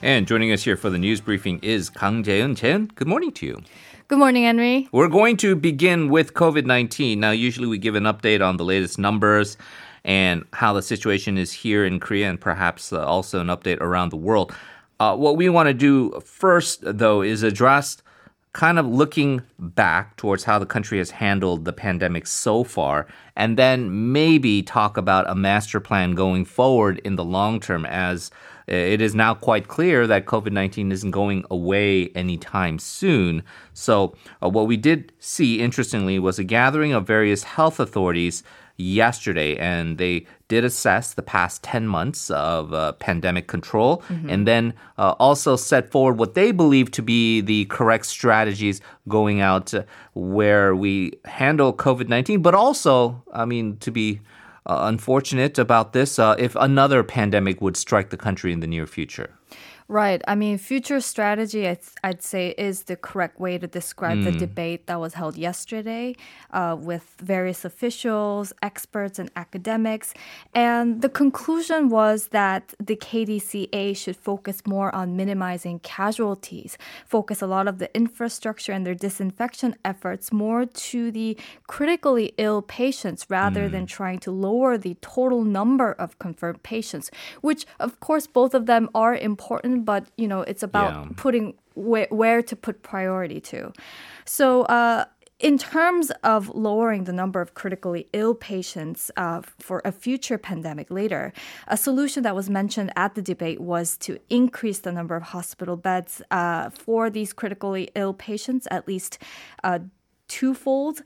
And joining us here for the news briefing is Kang Jae-eun. Jae-eun, good morning to you. Good morning, Henry. We're going to begin with COVID-19. Now, usually we give an update on the latest numbers and how the situation is here in Korea and perhaps also an update around the world. What we want to do first, though, is address kind of looking back towards how the country has handled the pandemic so far, and then maybe talk about a master plan going forward in the long term, as it is now quite clear that COVID-19 isn't going away anytime soon. So what we did see, interestingly, was a gathering of various health authorities yesterday, and they did assess the past 10 months of pandemic control and then also set forward what they believe to be the correct strategies going out where we handle COVID-19, but also, to be unfortunate about this, if another pandemic would strike the country in the near future. Right. Future strategy, I'd say, is the correct way to describe the debate that was held yesterday with various officials, experts, and academics. And the conclusion was that the KDCA should focus more on minimizing casualties, focus a lot of the infrastructure and their disinfection efforts more to the critically ill patients rather than trying to lower the total number of confirmed patients, which, of course, both of them are important, but, it's about putting where to put priority to. So in terms of lowering the number of critically ill patients for a future pandemic later, a solution that was mentioned at the debate was to increase the number of hospital beds for these critically ill patients, at least twofold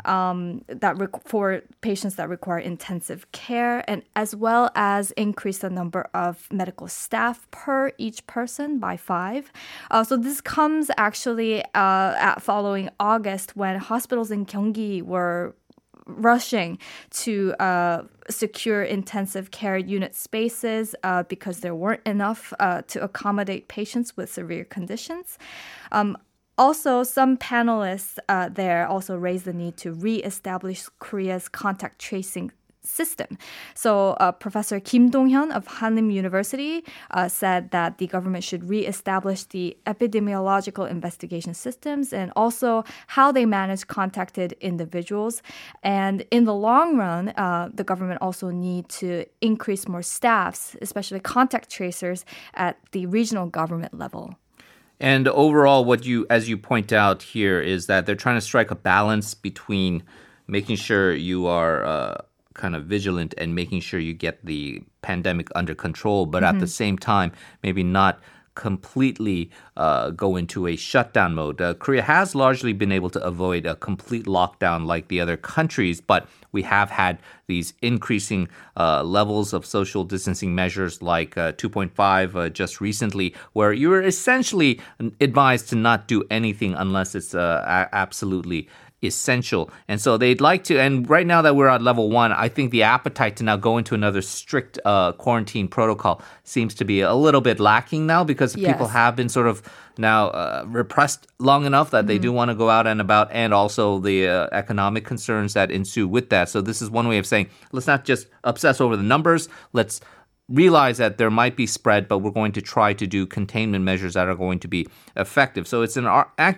for patients that require intensive care, and as well as increase the number of medical staff per each person by 5. So this comes actually following August when hospitals in Gyeonggi were rushing to secure intensive care unit spaces because there weren't enough to accommodate patients with severe conditions. Also, some panelists there also raised the need to reestablish Korea's contact tracing system. So Professor Kim Dong-hyun of Hannam University said that the government should reestablish the epidemiological investigation systems and also how they manage contacted individuals. And in the long run, the government also need to increase more staffs, especially contact tracers at the regional government level. And overall, as you point out here, is that they're trying to strike a balance between making sure you are kind of vigilant and making sure you get the pandemic under control, but at the same time, maybe not completely go into a shutdown mode. Korea has largely been able to avoid a complete lockdown like the other countries, but we have had these increasing levels of social distancing measures like 2.5 just recently, where you were essentially advised to not do anything unless it's absolutely essential. And so they'd like to, and right now that we're at level 1, I think the appetite to now go into another strict quarantine protocol seems to be a little bit lacking now because people have been sort of now repressed long enough that they do want to go out and about, and also the economic concerns that ensue with that. So this is one way of saying, let's not just obsess over the numbers. Let's realize that there might be spread, but we're going to try to do containment measures that are going to be effective. So it's an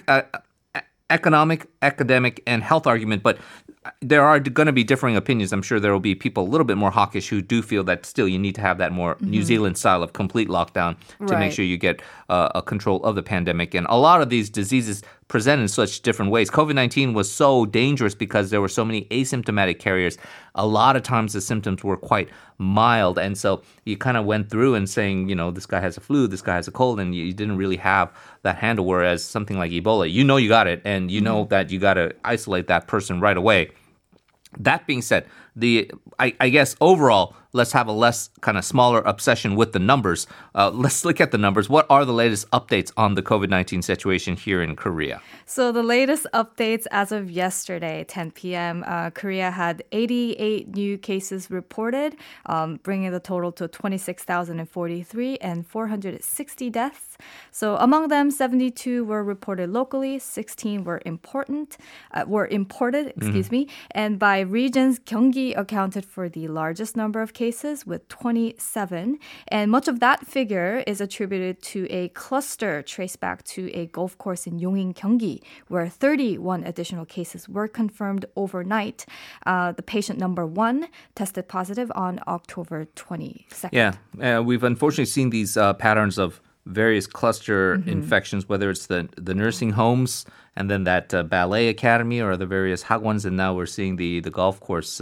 economic, academic, and health argument, but there are going to be differing opinions. I'm sure there will be people a little bit more hawkish who do feel that still you need to have that more New Zealand style of complete lockdown to make sure you get a control of the pandemic. And a lot of these diseases present in such different ways. COVID-19 was so dangerous because there were so many asymptomatic carriers. A lot of times the symptoms were quite mild. And so you kind of went through and saying, this guy has a flu, this guy has a cold, and you didn't really have that handle. Whereas something like Ebola, you got it, and you know that you got to isolate that person right away. That being said, I guess overall, let's have a less kind of smaller obsession with the numbers. Let's look at the numbers. What are the latest updates on the COVID-19 situation here in Korea? So the latest updates as of yesterday, 10 p.m., Korea had 88 new cases reported, bringing the total to 26,043 and 460 deaths. So among them, 72 were reported locally, 16 were imported, and by regions, Gyeonggi accounted for the largest number of cases with 27. And much of that figure is attributed to a cluster traced back to a golf course in Yongin, Gyeonggi, where 31 additional cases were confirmed overnight. The patient number 1 tested positive on October 22nd. Yeah, we've unfortunately seen these patterns of various cluster infections, whether it's the nursing homes and then that ballet academy or the various hagwons, and now we're seeing the golf course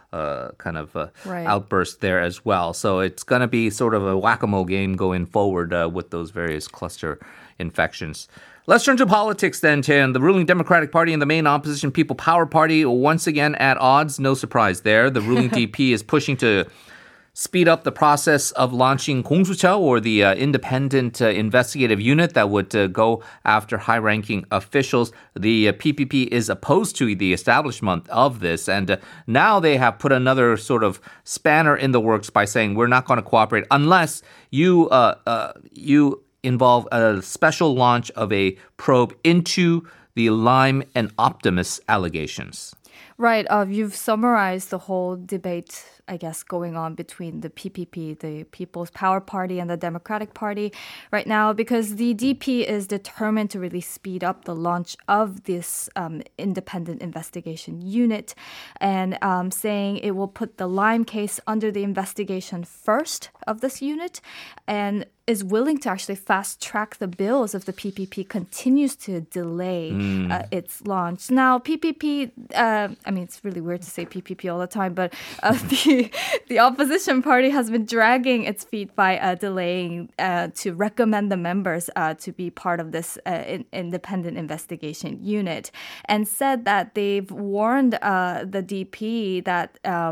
outburst there as well. So it's going to be sort of a whack-a-mole game going forward with those various cluster infections. Let's turn to politics then, Taeyeon. The ruling Democratic Party and the main opposition People Power Party once again at odds. No surprise there. The ruling DP is pushing to speed up the process of launching 공수처, or the independent investigative unit that would go after high-ranking officials. The PPP is opposed to the establishment of this, and now they have put another sort of spanner in the works by saying we're not going to cooperate unless you involve a special launch of a probe into the Lime and Optimus allegations. Right. You've summarized the whole debate, I guess, going on between the PPP, the People's Power Party, and the Democratic Party right now, because the DP is determined to really speed up the launch of this independent investigation unit, and saying it will put the Lime case under the investigation first of this unit, and is willing to actually fast-track the bills if the PPP continues to delay its launch. Now, PPP, it's really weird to say PPP all the time, but the opposition party has been dragging its feet by delaying to recommend the members to be part of this independent investigation unit, and said that they've warned the DP that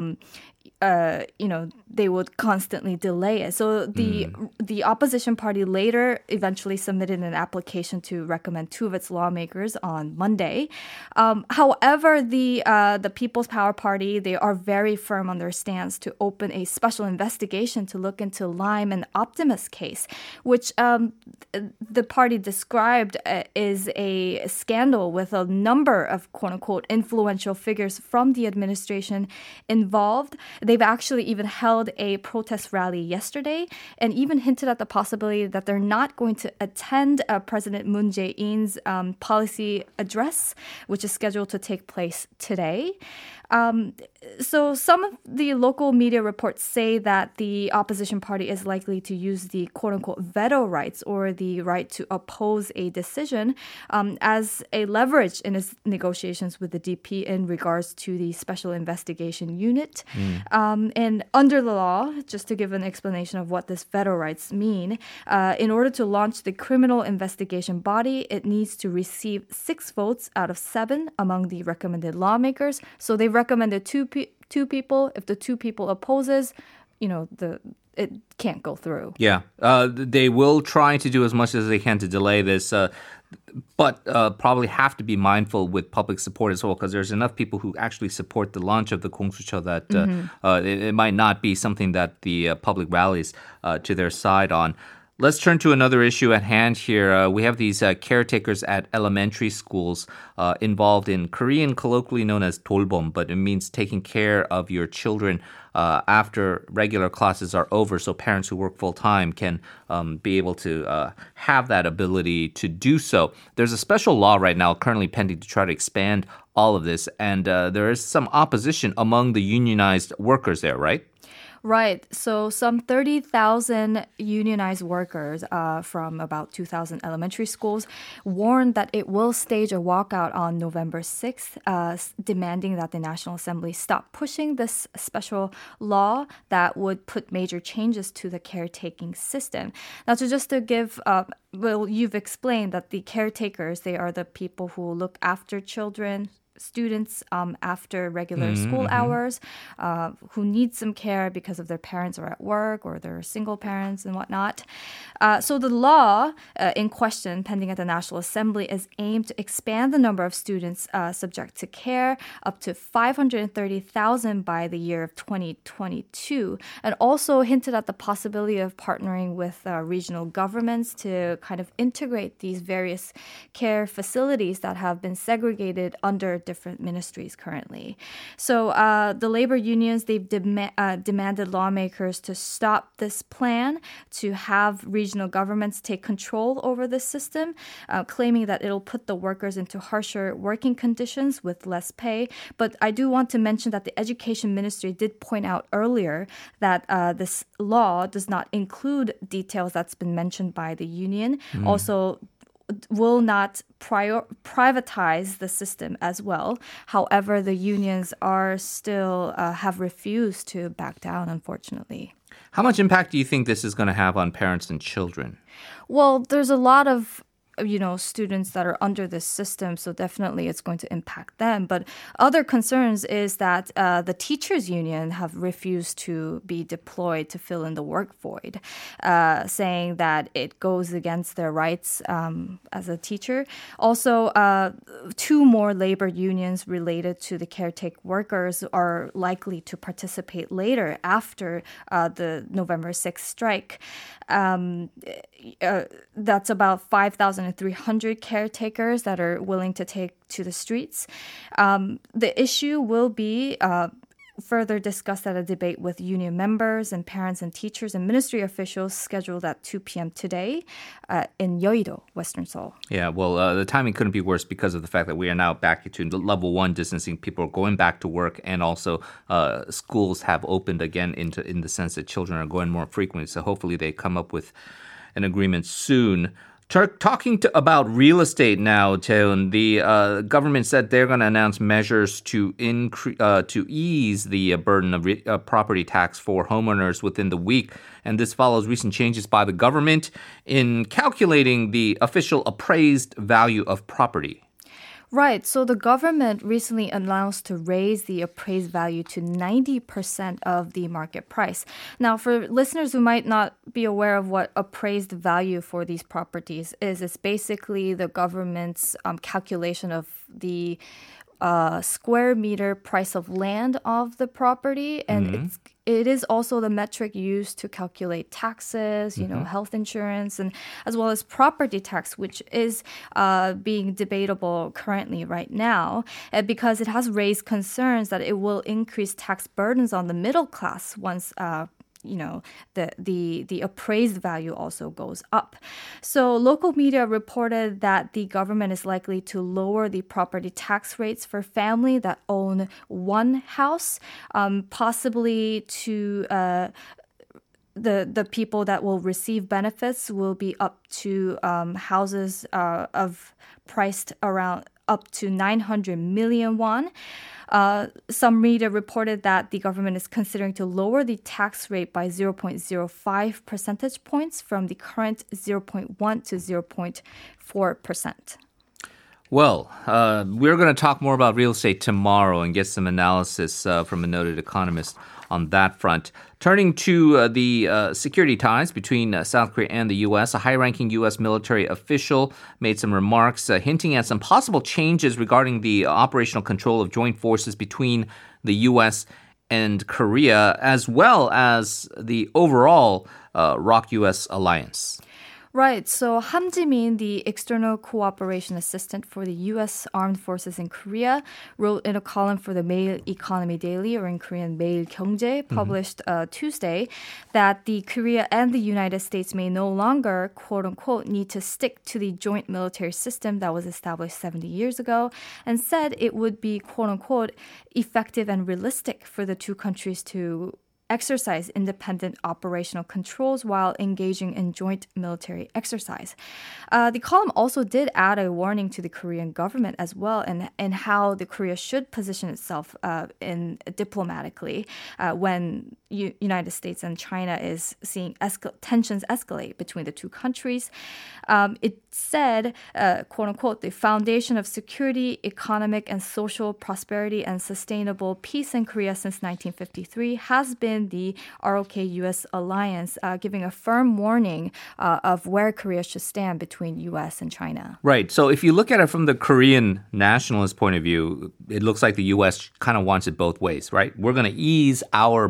they would constantly delay it. So the opposition party later eventually submitted an application to recommend 2 of its lawmakers on Monday. However, the People's Power Party, they are very firm on their stance to open a special investigation to look into Lime and Optimus case, which the party described is a scandal with a number of quote-unquote influential figures from the administration involved. They've actually even held a protest rally yesterday and even hinted at the possibility that they're not going to attend President Moon Jae-in's policy address, which is scheduled to take place today. So some of the local media reports say that the opposition party is likely to use the quote-unquote veto rights, or the right to oppose a decision, as a leverage in its negotiations with the DP in regards to the special investigation unit. And under the law, just to give an explanation of what this veto rights mean, in order to launch the criminal investigation body, it needs to receive 6 votes out of 7 among the recommended lawmakers. So they recommended two people. If the 2 people opposes, it can't go through. Yeah, they will try to do as much as they can to delay this, but probably have to be mindful with public support as well, because there's enough people who actually support the launch of the 공수처 that it might not be something that the public rallies to their side on. Let's turn to another issue at hand here. We have these caretakers at elementary schools involved in Korean, colloquially known as 돌봄, but it means taking care of your children after regular classes are over, so parents who work full-time can be able to have that ability to do so. There's a special law right now currently pending to try to expand all of this, and there is some opposition among the unionized workers there, right? Right. So some 30,000 unionized workers from about 2,000 elementary schools warned that it will stage a walkout on November 6th, demanding that the National Assembly stop pushing this special law that would put major changes to the caretaking system. Now, just to give, you've explained that the caretakers, they are the people who look after children, students after regular school hours, who need some care because of their parents are at work or they're single parents and whatnot. So the law in question pending at the National Assembly is aimed to expand the number of students subject to care up to 530,000 by the year of 2022, and also hinted at the possibility of partnering with regional governments to kind of integrate these various care facilities that have been segregated under different ministries currently. So the labor unions, they've demanded lawmakers to stop this plan to have regional governments take control over the system, claiming that it'll put the workers into harsher working conditions with less pay. But I do want to mention that the Education Ministry did point out earlier that this law does not include details that's been mentioned by the union. Also, will not privatize the system as well. However, the unions are still have refused to back down, unfortunately. How much impact do you think this is going to have on parents and children? Well, there's a lot of students that are under this system, so definitely it's going to impact them. But other concerns is that the teachers union have refused to be deployed to fill in the work void, saying that it goes against their rights as a teacher. Also, 2 more labor unions related to the caretaker workers are likely to participate later after the November 6th strike. That's about 5,300 caretakers that are willing to take to the streets. The issue will be further discussed at a debate with union members and parents and teachers and ministry officials scheduled at 2 p.m. today in Yeouido, Western Seoul. Yeah, well, the timing couldn't be worse because of the fact that we are now back to level 1 distancing. People are going back to work, and also schools have opened again in the sense that children are going more frequently. So hopefully they come up with an agreement soon. Talking about real estate now, Taeun, the government said they're going to announce measures to ease the burden of property tax for homeowners within the week. And this follows recent changes by the government in calculating the official appraised value of property. Right. So the government recently announced to raise the appraised value to 90% of the market price. Now, for listeners who might not be aware of what appraised value for these properties is, it's basically the government's calculation of the square meter price of land of the property, and it is also the metric used to calculate taxes, health insurance, and as well as property tax, which is being debatable currently right now, because it has raised concerns that it will increase tax burdens on the middle class once the appraised value also goes up. So local media reported that the government is likely to lower the property tax rates for family that own one house, possibly to the people that will receive benefits will be up to houses of priced around up to 900 million won. Some media reported that the government is considering to lower the tax rate by 0.05 percentage points from the current 0.1 to 0.4%. Well, we're going to talk more about real estate tomorrow and get some analysis from a noted economist on that front. Turning to the security ties between South Korea and the U.S., a high-ranking U.S. military official made some remarks hinting at some possible changes regarding the operational control of joint forces between the U.S. and Korea, as well as the overall ROK-U.S. alliance. Right. So Han Ji-min, the external cooperation assistant for the U.S. Armed Forces in Korea, wrote in a column for the Mail Economy Daily, or in Korean Mail Kyungjae, published Tuesday, that the Korea and the United States may no longer, quote unquote, need to stick to the joint military system that was established 70 years ago, and said it would be, quote unquote, effective and realistic for the two countries to exercise independent operational controls while engaging in joint military exercise. The column also did add a warning to the Korean government as well, and how the Korea should position itself diplomatically when United States and China is seeing tensions escalate between the two countries. It said, quote unquote, the foundation of security, economic and social prosperity and sustainable peace in Korea since 1953 has been the ROK-U.S. alliance, giving a firm warning of where Korea should stand between U.S. and China. Right. So if you look at it from the Korean nationalist point of view, it looks like the U.S. kind of wants it both ways, right? We're going to ease our burden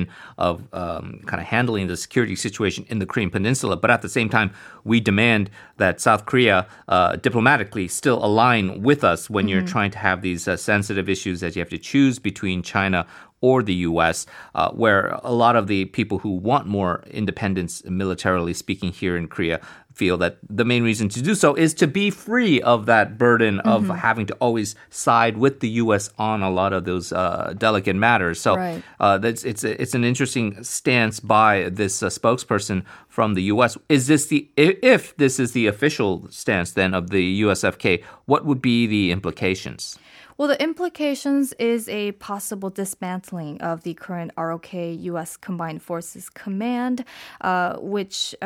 burden of kind of handling the security situation in the Korean Peninsula. But at the same time, we demand that South Korea diplomatically still align with us when you're trying to have these sensitive issues that you have to choose between China or the U.S., where a lot of the people who want more independence, militarily speaking, here in Korea feel that the main reason to do so is to be free of that burden of having to always side with the U.S. on a lot of those delicate matters. So it's an interesting stance by this spokesperson from the U.S. If this is the official stance then of the USFK, what would be the implications? Well, the implications is a possible dismantling of the current ROK U.S. Combined Forces Command, which,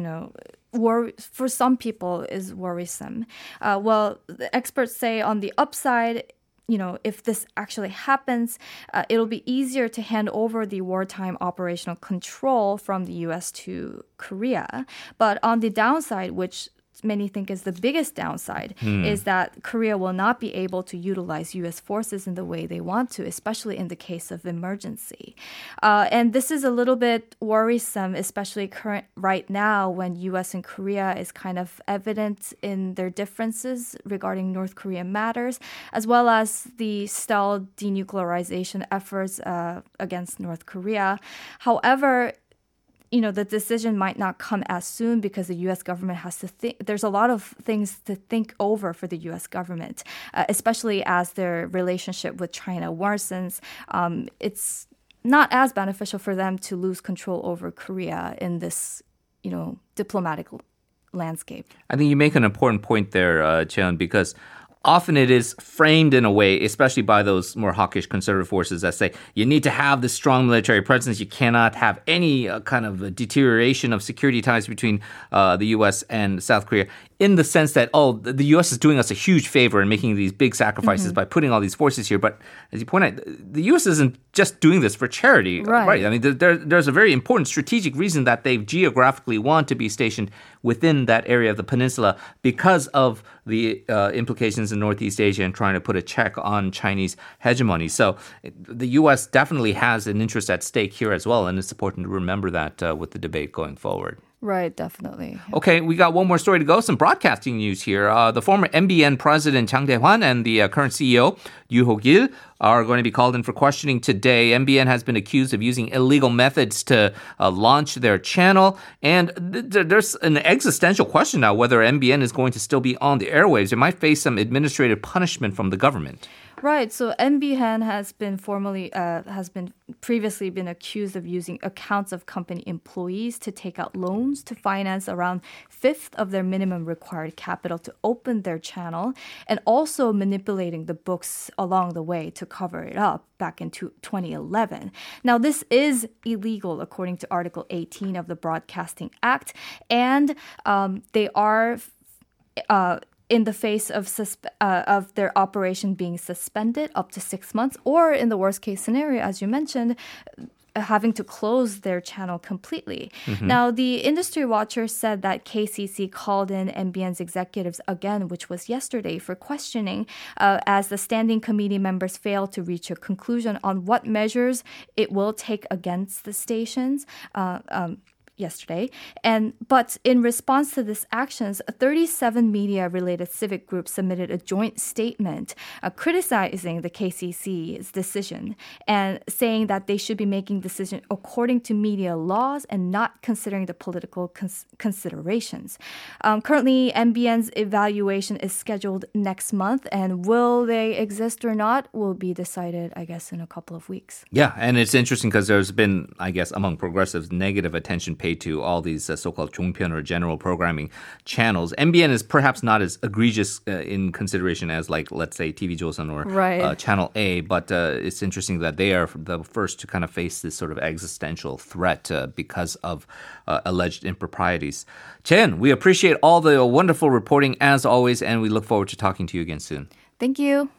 for some people is worrisome. Well, the experts say on the upside, if this actually happens, it'll be easier to hand over the wartime operational control from the U.S. to Korea. But on the downside, which many think is the biggest downside, is that Korea will not be able to utilize U.S. forces in the way they want to, especially in the case of emergency. And this is a little bit worrisome, especially right now when U.S. and Korea is kind of evident in their differences regarding North Korean matters, as well as the stalled denuclearization efforts against North Korea. However, the decision might not come as soon because the U.S. government has to think. There's a lot of things to think over for the U.S. government, especially as their relationship with China worsens. It's not as beneficial for them to lose control over Korea in this, diplomatic landscape. I think you make an important point there, Cheon, because often it is framed in a way, especially by those more hawkish conservative forces that say you need to have this strong military presence. You cannot have any kind of deterioration of security ties between the U.S. and South Korea, in the sense that, the U.S. is doing us a huge favor and making these big sacrifices by putting all these forces here. But as you point out, the U.S. isn't just doing this for charity, right? I mean, there's a very important strategic reason that they geographically want to be stationed within that area of the peninsula because of the implications in Northeast Asia and trying to put a check on Chinese hegemony. So the U.S. definitely has an interest at stake here as well, and it's important to remember that with the debate going forward. Right, definitely. Okay, we got one more story to go. Some broadcasting news here. The former MBN president Chang Dae-hwan and the current CEO Yoo Ho-gil are going to be called in for questioning today. MBN has been accused of using illegal methods to launch their channel. And there's an existential question now whether MBN is going to still be on the airwaves. It might face some administrative punishment from the government. Right. So MBN has been previously been accused of using accounts of company employees to take out loans to finance around 1/5 of their minimum required capital to open their channel, and also manipulating the books along the way to cover it up back in 2011. Now, this is illegal according to Article 18 of the Broadcasting Act, and they are in the face of their operation being suspended up to 6 months, or in the worst case scenario, as you mentioned, having to close their channel completely. Now, the industry watcher said that KCC called in MBN's executives again, which was yesterday, for questioning as the standing committee members failed to reach a conclusion on what measures it will take against the stations. Yesterday. But in response to this actions, 37 media-related civic groups submitted a joint statement criticizing the KCC's decision and saying that they should be making decisions according to media laws and not considering the political considerations. Currently, MBN's evaluation is scheduled next month, and will they exist or not will be decided, I guess, in a couple of weeks. Yeah, and it's interesting because there's been, I guess, among progressives, negative attention paid to all these so-called 종편 or general programming channels. MBN is perhaps not as egregious in consideration as, like, let's say, TV Joseon or Channel A, but it's interesting that they are the first to kind of face this sort of existential threat because of alleged improprieties. Chen, we appreciate all the wonderful reporting as always, and we look forward to talking to you again soon. Thank you.